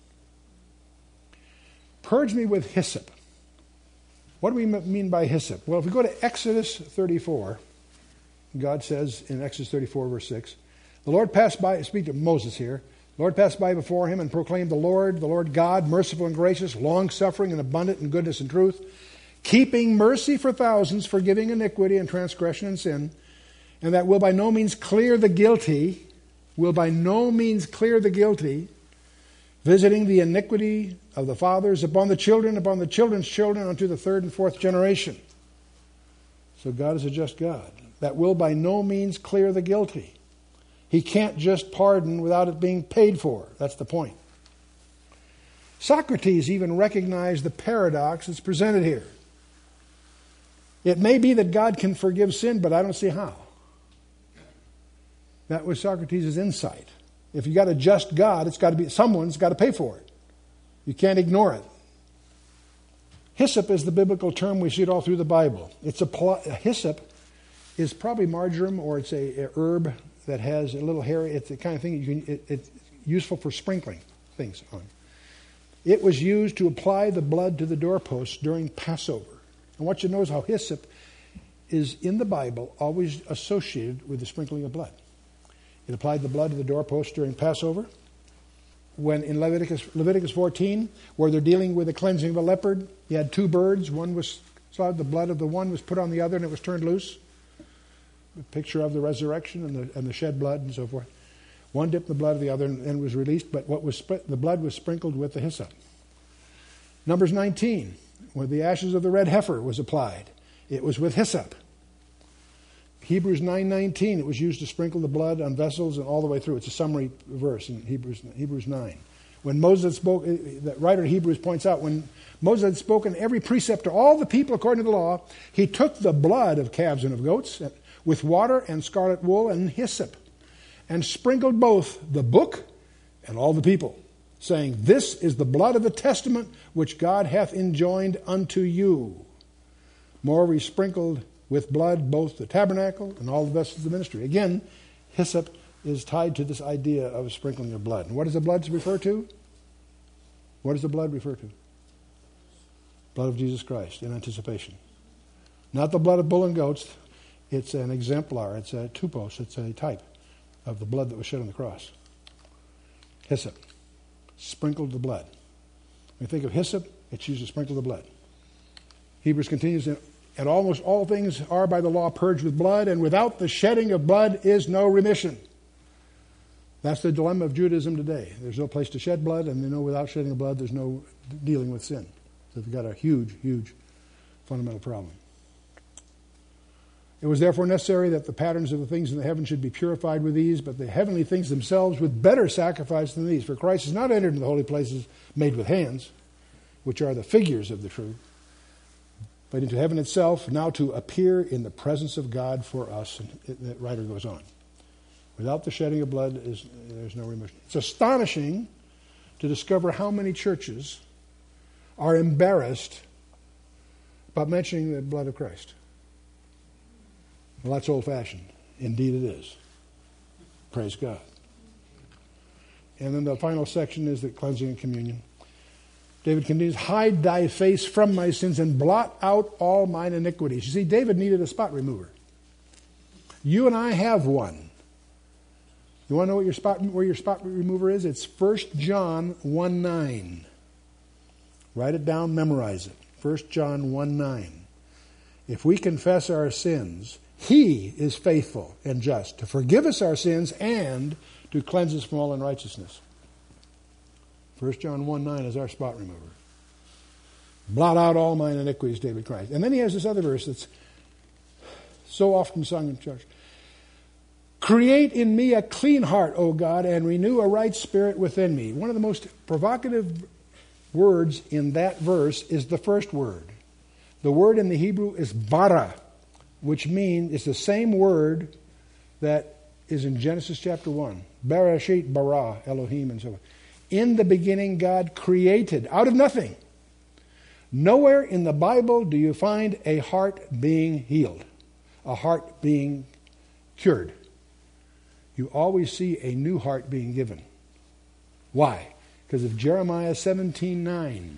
"Purge me with hyssop." What do we mean by hyssop? Well, if we go to Exodus 34, God says in Exodus 34, verse 6, "The Lord passed by," speak to Moses here, "The Lord passed by before him and proclaimed the Lord God, merciful and gracious, long-suffering and abundant in goodness and truth, keeping mercy for thousands, forgiving iniquity and transgression and sin, and that will by no means clear the guilty, visiting the iniquity of the fathers upon the children's children, unto the third and fourth generation." So God is a just God. That will by no means clear the guilty. He can't just pardon without it being paid for. That's the point. Socrates even recognized the paradox that's presented here. It may be that God can forgive sin, but I don't see how. That was Socrates' insight. If you got a just God, it's got to be someone's got to pay for it. You can't ignore it. Hyssop is the biblical term. We see it all through the Bible. Hyssop is probably marjoram, or it's a herb that has a little hair. It's the kind of thing it's useful for sprinkling things on. It was used to apply the blood to the doorposts during Passover. I want you to notice how hyssop is in the Bible always associated with the sprinkling of blood. It applied the blood to the doorpost during Passover. When in Leviticus 14, where they're dealing with the cleansing of a leopard, you had two birds. One was slaughtered, the blood of the one was put on the other, and it was turned loose. A picture of the resurrection and the shed blood and so forth. One dipped in the blood of the other and was released, but the blood was sprinkled with the hyssop. Numbers 19, where the ashes of the red heifer was applied, it was with hyssop. Hebrews 9:19, it was used to sprinkle the blood on vessels and all the way through. It's a summary verse in Hebrews 9. When Moses spoke, the writer of Hebrews points out, when Moses had spoken every precept to all the people according to the law, he took the blood of calves and of goats with water and scarlet wool and hyssop, and sprinkled both the book and all the people, saying, "This is the blood of the testament which God hath enjoined unto you." Moreover, he sprinkled with blood both the tabernacle and all the vessels of the ministry. Again, hyssop is tied to this idea of sprinkling of blood. And what does the blood refer to? What does the blood refer to? Blood of Jesus Christ in anticipation. Not the blood of bull and goats. It's an exemplar. It's a tupos. It's a type of the blood that was shed on the cross. Hyssop. Sprinkled the blood. When you think of hyssop, it's used to sprinkle the blood. Hebrews continues, and almost all things are by the law purged with blood, and without the shedding of blood is no remission. That's the dilemma of Judaism today. There's no place to shed blood, and they know without shedding of blood there's no dealing with sin. So they've got a huge, huge fundamental problem. It was therefore necessary that the patterns of the things in the heavens should be purified with these, but the heavenly things themselves with better sacrifice than these. For Christ has not entered into the holy places made with hands, which are the figures of the truth, but into heaven itself, now to appear in the presence of God for us. And the writer goes on. Without the shedding of blood, there's no remission. It's astonishing to discover how many churches are embarrassed about mentioning the blood of Christ. Well, that's old-fashioned. Indeed it is. Praise God. And then the final section is the cleansing and communion. David continues, hide thy face from my sins and blot out all mine iniquities. You see, David needed a spot remover. You and I have one. You want to know where your spot remover is? It's 1 John 1:9. Write it down, memorize it. 1 John 1:9. If we confess our sins, He is faithful and just to forgive us our sins and to cleanse us from all unrighteousness. 1 John 1:9 is our spot remover. Blot out all mine iniquities, David cries. And then he has this other verse that's so often sung in church. Create in me a clean heart, O God, and renew a right spirit within me. One of the most provocative words in that verse is the first word. The word in the Hebrew is bara, which means it's the same word that is in Genesis chapter 1. Bereshit bara Elohim and so on. In the beginning, God created out of nothing. Nowhere in the Bible do you find a heart being healed, a heart being cured. You always see a new heart being given. Why? Because of Jeremiah 17:9.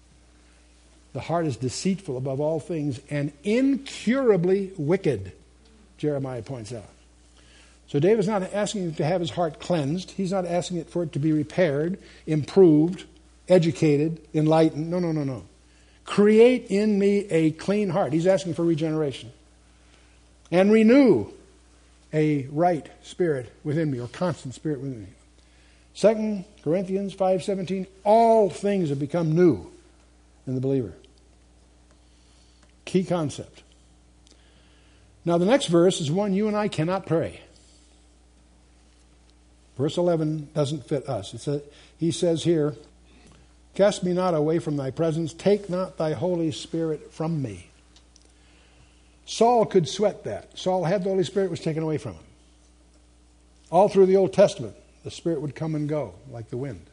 The heart is deceitful above all things and incurably wicked, Jeremiah points out. So David's not asking to have his heart cleansed. He's not asking it for it to be repaired, improved, educated, enlightened. No. Create in me a clean heart. He's asking for regeneration. And renew a right spirit within me, or constant spirit within me. 2 Corinthians 5:17, all things have become new in the believer. Key concept. Now the next verse is one you and I cannot pray. Verse 11 doesn't fit us. He says here, cast me not away from thy presence, take not thy Holy Spirit from me. Saul could sweat that. Saul had the Holy Spirit, was taken away from him. All through the Old Testament, the Spirit would come and go like the wind.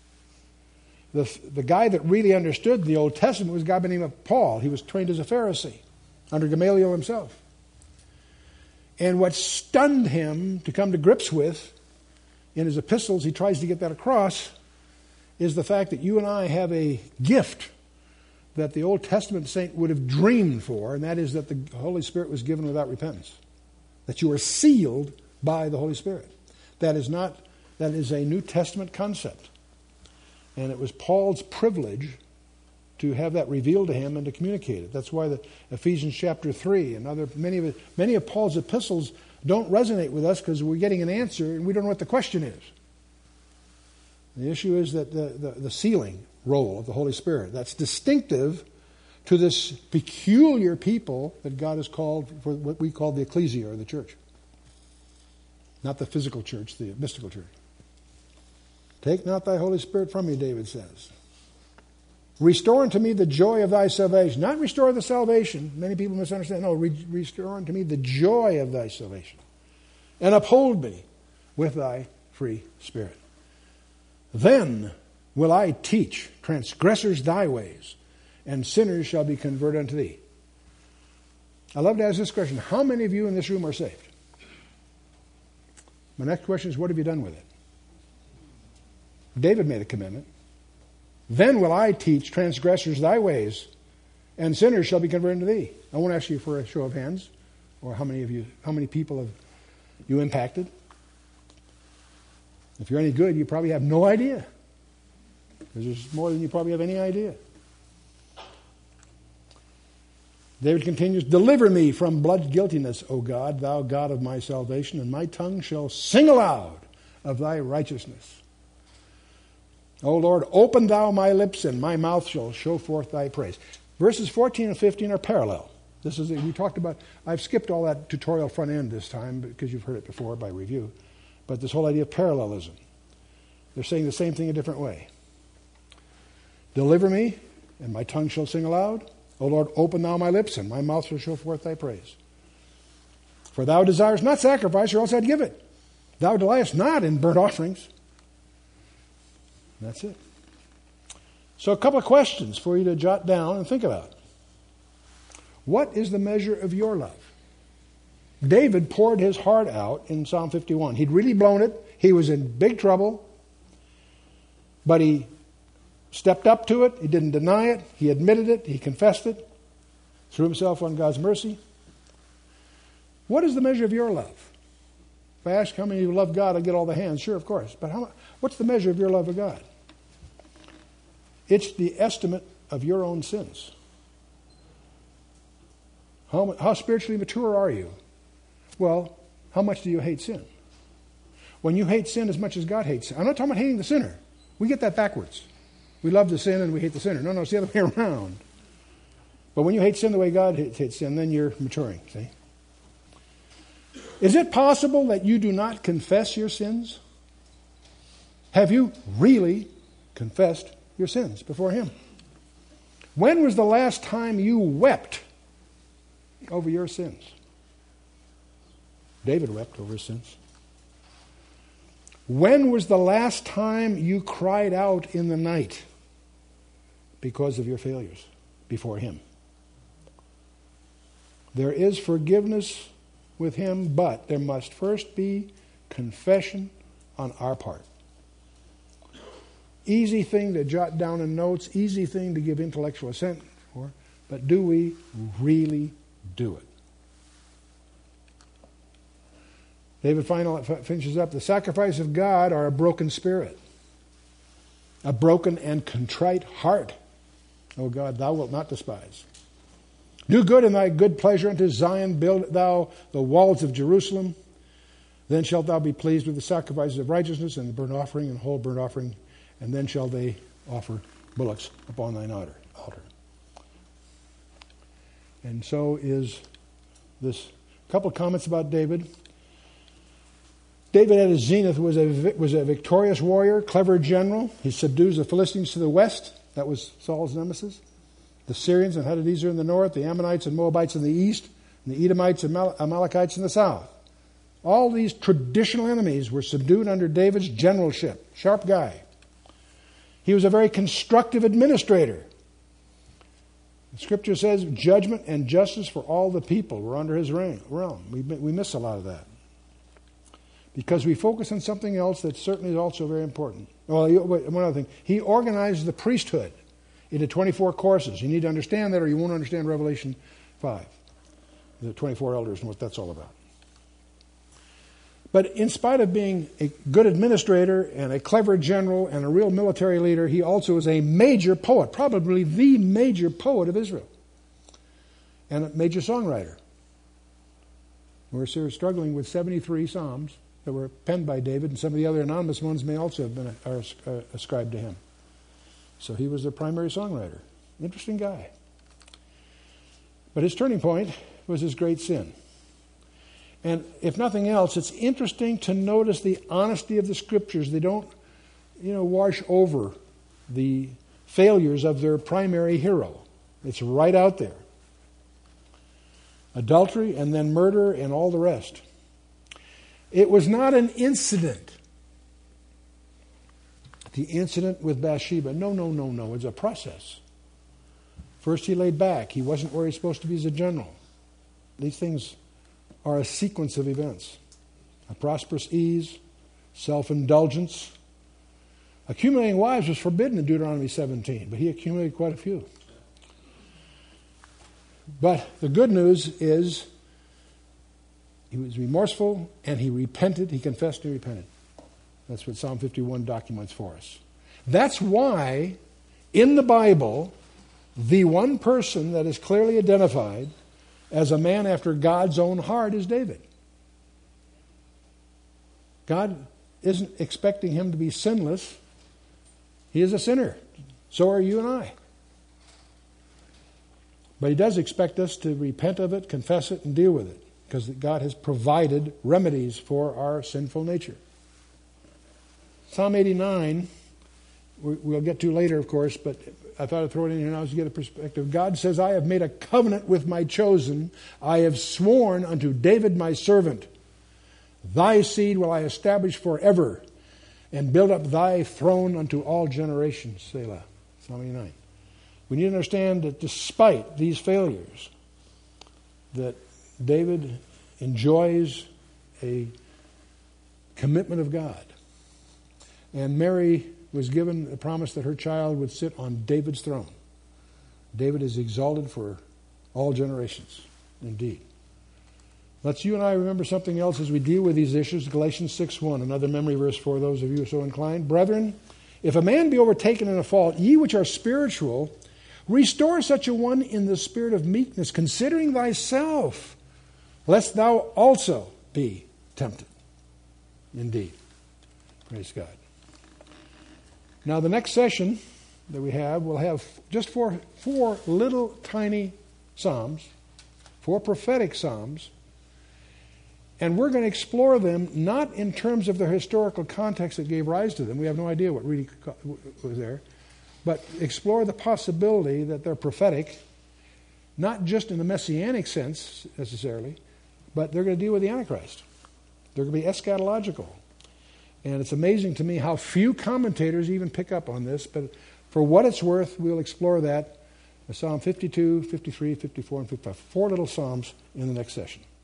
The guy that really understood the Old Testament was a guy by the name of Paul. He was trained as a Pharisee under Gamaliel himself. And what stunned him to come to grips with, in his epistles, he tries to get that across, is the fact that you and I have a gift that the Old Testament saint would have dreamed for, and that is that the Holy Spirit was given without repentance. That you are sealed by the Holy Spirit. That is a New Testament concept. And it was Paul's privilege to have that revealed to him and to communicate it. That's why the Ephesians chapter 3 and many of Paul's epistles don't resonate with us because we're getting an answer and we don't know what the question is. The issue is that the sealing role of the Holy Spirit, that's distinctive to this peculiar people that God has called for what we call the ecclesia, or the church. Not the physical church, the mystical church. Take not thy Holy Spirit from me, David says. Restore unto me the joy of thy salvation. Not restore the salvation. Many people misunderstand. No, restore unto me the joy of thy salvation. And uphold me with thy free spirit. Then will I teach transgressors thy ways, and sinners shall be converted unto thee. I love to ask this question. How many of you in this room are saved? My next question is, what have you done with it? David made a commitment. Then will I teach transgressors thy ways, and sinners shall be converted to thee. I won't ask you for a show of hands, or how many people have you impacted. If you're any good, you probably have no idea. Because there's more than you probably have any idea. David continues, deliver me from blood guiltiness, O God, thou God of my salvation, and my tongue shall sing aloud of thy righteousness. O Lord, open thou my lips, and my mouth shall show forth thy praise. Verses 14 and 15 are parallel. We talked about, I've skipped all that tutorial front end this time because you've heard it before by review. But this whole idea of parallelism. They're saying the same thing a different way. Deliver me, and my tongue shall sing aloud. O Lord, open thou my lips, and my mouth shall show forth thy praise. For thou desirest not sacrifice, or else I'd give it. Thou delightest not in burnt offerings. That's it. So a couple of questions for you to jot down and think about. What is the measure of your love? David poured his heart out in Psalm 51. He'd really blown it. He was in big trouble. But he stepped up to it. He didn't deny it. He admitted it. He confessed it. Threw himself on God's mercy. What is the measure of your love? If I ask how many of you love God, I get all the hands. Sure, of course. But what's the measure of your love of God? It's the estimate of your own sins. How spiritually mature are you? Well, how much do you hate sin? When you hate sin as much as God hates sin. I'm not talking about hating the sinner. We get that backwards. We love the sin and we hate the sinner. No, it's the other way around. But when you hate sin the way God hates sin, then you're maturing, see? Is it possible that you do not confess your sins? Have you really confessed your sins before Him? When was the last time you wept over your sins? David wept over his sins. When was the last time you cried out in the night because of your failures before Him? There is forgiveness with Him, but there must first be confession on our part. Easy thing to jot down in notes, easy thing to give intellectual assent for, but do we really do it? David finishes up, the sacrifice of God are a broken spirit, a broken and contrite heart. O God, thou wilt not despise. Do good in thy good pleasure unto Zion, build thou the walls of Jerusalem. Then shalt thou be pleased with the sacrifices of righteousness and the burnt offering and whole burnt offering, and then shall they offer bullocks upon thine altar. And so is this. Couple of comments about David. David at his zenith was a victorious warrior, clever general. He subdues the Philistines to the west. That was Saul's nemesis. The Syrians and Hadadezer in the north, the Ammonites and Moabites in the east, and the Edomites and Amalekites in the south. All these traditional enemies were subdued under David's generalship. Sharp guy. He was a very constructive administrator. The Scripture says judgment and justice for all the people were under his realm. We miss a lot of that, because we focus on something else that certainly is also very important. Well, one other thing. He organized the priesthood into 24 courses. You need to understand that or you won't understand Revelation 5, the 24 elders and what that's all about. But in spite of being a good administrator and a clever general and a real military leader, he also is a major poet, probably the major poet of Israel, and a major songwriter. We're struggling with 73 psalms that were penned by David, and some of the other anonymous ones may also have been ascribed to him. So he was their primary songwriter. Interesting guy. But his turning point was his great sin. And if nothing else, it's interesting to notice the honesty of the Scriptures. They don't, wash over the failures of their primary hero. It's right out there. Adultery and then murder and all the rest. It was not an incident. The incident with Bathsheba. No. It's a process. First he laid back. He wasn't where he's supposed to be as a general. These things are a sequence of events. a prosperous ease, self-indulgence. Accumulating wives was forbidden in Deuteronomy 17, but he accumulated quite a few. But the good news is he was remorseful and he repented. He confessed and repented. That's what Psalm 51 documents for us. That's why in the Bible, the one person that is clearly identified as a man after God's own heart is David. God isn't expecting him to be sinless. He is a sinner. So are you and I. But he does expect us to repent of it, confess it, and deal with it, because God has provided remedies for our sinful nature. Psalm 89, we'll get to later, of course, but I thought I'd throw it in here now to get a perspective. God says, I have made a covenant with my chosen. I have sworn unto David my servant. Thy seed will I establish forever, and build up thy throne unto all generations. Selah. Psalm 89. We need to understand that despite these failures, that David enjoys a commitment of God. And Mary was given a promise that her child would sit on David's throne. David is exalted for all generations, indeed. Let's you and I remember something else as we deal with these issues. Galatians 6:1, another memory verse for those of you who are so inclined. Brethren, if a man be overtaken in a fault, ye which are spiritual, restore such a one in the spirit of meekness, considering thyself, lest thou also be tempted. Indeed. Praise God. Now the next session that we'll have just four little tiny psalms, 4 prophetic psalms, and we're going to explore them not in terms of the historical context that gave rise to them. We have no idea what really was there. But explore the possibility that they're prophetic, not just in the messianic sense necessarily, but they're going to deal with the Antichrist. They're going to be eschatological. And it's amazing to me how few commentators even pick up on this, but for what it's worth, we'll explore that. Psalm 52, 53, 54, and 55. 4 little psalms in the next session.